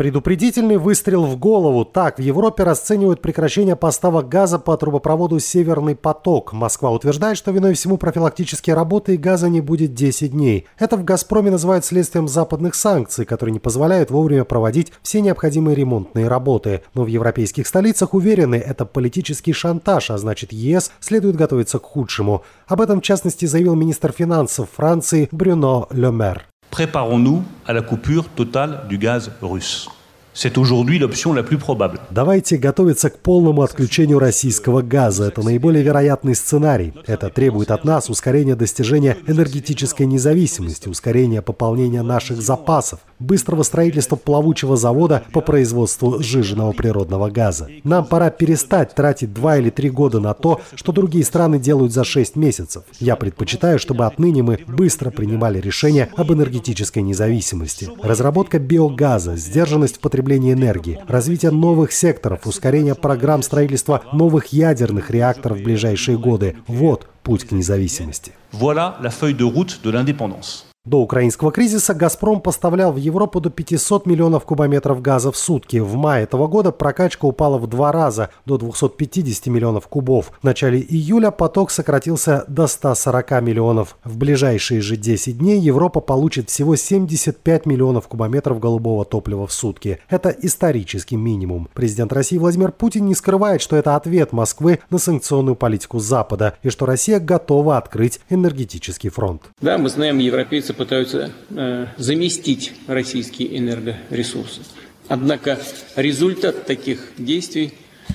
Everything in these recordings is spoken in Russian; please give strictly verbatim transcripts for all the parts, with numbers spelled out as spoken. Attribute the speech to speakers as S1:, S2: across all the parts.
S1: Предупредительный выстрел в голову. Так, в Европе расценивают прекращение поставок газа по трубопроводу «Северный поток». Москва утверждает, что виной всему профилактические работы и газа не будет десять дней. Это в «Газпроме» называют следствием западных санкций, которые не позволяют вовремя проводить все необходимые ремонтные работы. Но в европейских столицах уверены, это политический шантаж, а значит ЕС следует готовиться к худшему. Об этом в частности заявил министр финансов Франции Брюно Ле Мэр.
S2: Préparons-nous à la coupure totale du gaz russe. C'est aujourd'hui l'option la plus probable.
S1: Давайте готовиться к полному отключению российского газа. Это наиболее вероятный сценарий. Это требует от нас ускорения достижения энергетической независимости, ускорения пополнения наших запасов, быстрого строительства плавучего завода по производству сжиженного природного газа. Нам пора перестать тратить два или три года на то, что другие страны делают за шесть месяцев. Я предпочитаю, чтобы отныне мы быстро принимали решения об энергетической независимости. Разработка биогаза, сдержанность в потреблении энергии, развитие новых секторов, ускорение программ строительства новых ядерных реакторов в ближайшие годы. Вот путь к независимости.
S2: Voilà la feuille de route de l'indépendance.
S1: До украинского кризиса «Газпром» поставлял в Европу до пятисот миллионов кубометров газа в сутки. В мае этого года прокачка упала в два раза, до двухсот пятидесяти миллионов кубов. В начале июля поток сократился до ста сорока миллионов. В ближайшие же десять дней Европа получит всего семьдесят пять миллионов кубометров голубого топлива в сутки. Это исторический минимум. Президент России Владимир Путин не скрывает, что это ответ Москвы на санкционную политику Запада и что Россия готова открыть энергетический фронт.
S3: Да, мы знаем, европейцы пытаются э, заместить российские энергоресурсы. Однако результат таких действий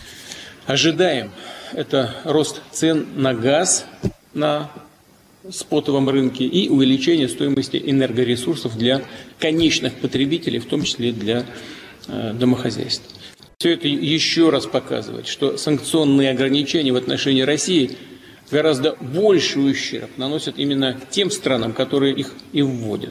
S3: ожидаем. Это рост цен на газ на спотовом рынке и увеличение стоимости энергоресурсов для конечных потребителей, в том числе для э, домохозяйств. Все это еще раз показывает, что санкционные ограничения в отношении России гораздо больший ущерб наносят именно тем странам, которые их и вводят.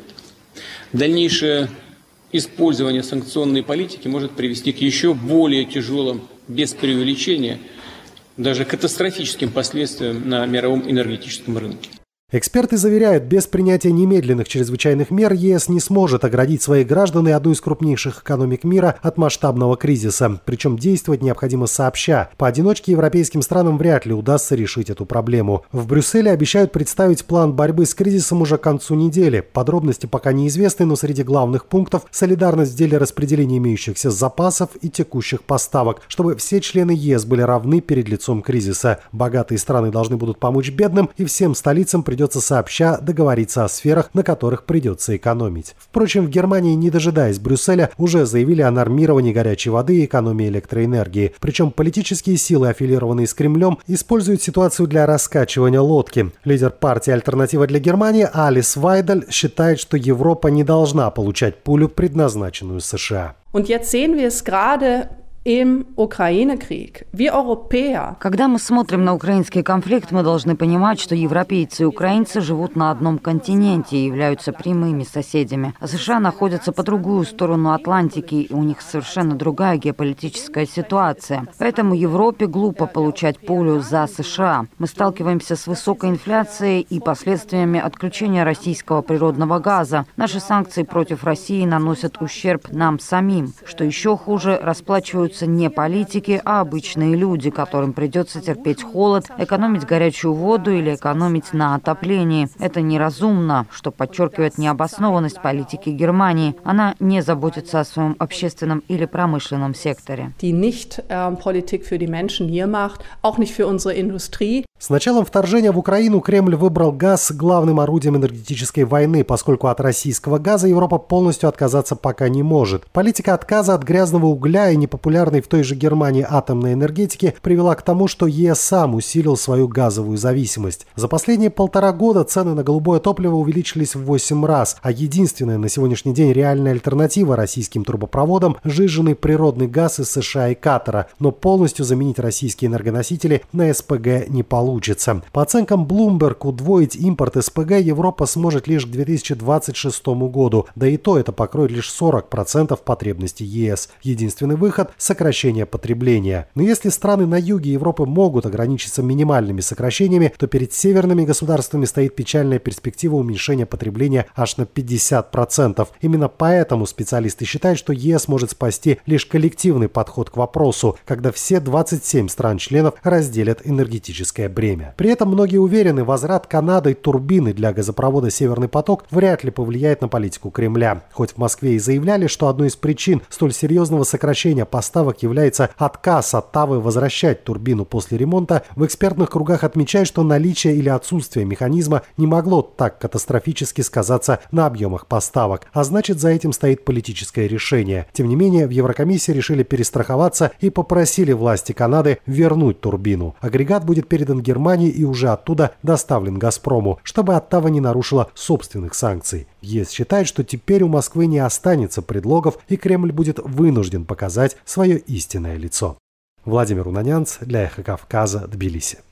S3: Дальнейшее использование санкционной политики может привести к еще более тяжелым, без преувеличения, даже катастрофическим последствиям на мировом энергетическом рынке.
S1: Эксперты заверяют, без принятия немедленных чрезвычайных мер ЕС не сможет оградить своих граждан и одну из крупнейших экономик мира от масштабного кризиса. Причем действовать необходимо сообща. Поодиночке европейским странам вряд ли удастся решить эту проблему. В Брюсселе обещают представить план борьбы с кризисом уже к концу недели. Подробности пока неизвестны, но среди главных пунктов – солидарность в деле распределения имеющихся запасов и текущих поставок, чтобы все члены ЕС были равны перед лицом кризиса. Богатые страны должны будут помочь бедным, и всем столицам придется Придется сообща договориться о сферах, на которых придется экономить. Впрочем, в Германии, не дожидаясь Брюсселя, уже заявили о нормировании горячей воды и экономии электроэнергии. Причем политические силы, аффилированные с Кремлем, используют ситуацию для раскачивания лодки. Лидер партии «Альтернатива для Германии» Алис Вайдель считает, что Европа не должна получать пулю, предназначенную США.
S4: Und jetzt sehen wir es gerade im Ukraine-Krieg. Wir Europäer.
S5: Когда мы смотрим на украинский конфликт, мы должны понимать, что европейцы и украинцы живут на одном континенте и являются прямыми соседями. А США находятся по другую сторону Атлантики, и у них совершенно другая геополитическая ситуация. Поэтому Европе глупо получать пулю за США. Мы сталкиваемся с высокой инфляцией и последствиями отключения российского природного газа. Наши санкции против России наносят ущерб нам самим. Что еще хуже, расплачиваются не политики, а обычные люди, которым придется терпеть холод, экономить горячую воду или экономить на отоплении. Это неразумно, что подчеркивает необоснованность политики Германии. Она не заботится о своем общественном или промышленном секторе.
S4: Die nicht äh, Politik für die Menschen hier macht, auch nicht für unsere Industrie.
S1: С началом вторжения в Украину Кремль выбрал газ главным орудием энергетической войны, поскольку от российского газа Европа полностью отказаться пока не может. Политика отказа от грязного угля и непопулярной в той же Германии атомной энергетики привела к тому, что ЕС сам усилил свою газовую зависимость. За последние полтора года цены на голубое топливо увеличились в восемь раз, а единственная на сегодняшний день реальная альтернатива российским трубопроводам – сжиженный природный газ из США и Катара. Но полностью заменить российские энергоносители на СПГ не получится. получится. По оценкам Bloomberg, удвоить импорт СПГ Европа сможет лишь к две тысячи двадцать шестому году, да и то это покроет лишь сорок процентов потребностей ЕС. Единственный выход – сокращение потребления. Но если страны на юге Европы могут ограничиться минимальными сокращениями, то перед северными государствами стоит печальная перспектива уменьшения потребления аж на пятьдесят процентов. Именно поэтому специалисты считают, что ЕС может спасти лишь коллективный подход к вопросу, когда все двадцать семь стран-членов разделят энергетическое бремя. При этом многие уверены, возврат Канадой турбины для газопровода «Северный поток» вряд ли повлияет на политику Кремля. Хоть в Москве и заявляли, что одной из причин столь серьезного сокращения поставок является отказ Оттавы возвращать турбину после ремонта, в экспертных кругах отмечают, что наличие или отсутствие механизма не могло так катастрофически сказаться на объемах поставок, а значит, за этим стоит политическое решение. Тем не менее, в Еврокомиссии решили перестраховаться и попросили власти Канады вернуть турбину. Агрегат будет передан Германии и уже оттуда доставлен «Газпрому», чтобы Оттава не нарушила собственных санкций. ЕС считает, что теперь у Москвы не останется предлогов, и Кремль будет вынужден показать свое истинное лицо. Владимир Унанянц для Эхо Кавказа, Тбилиси.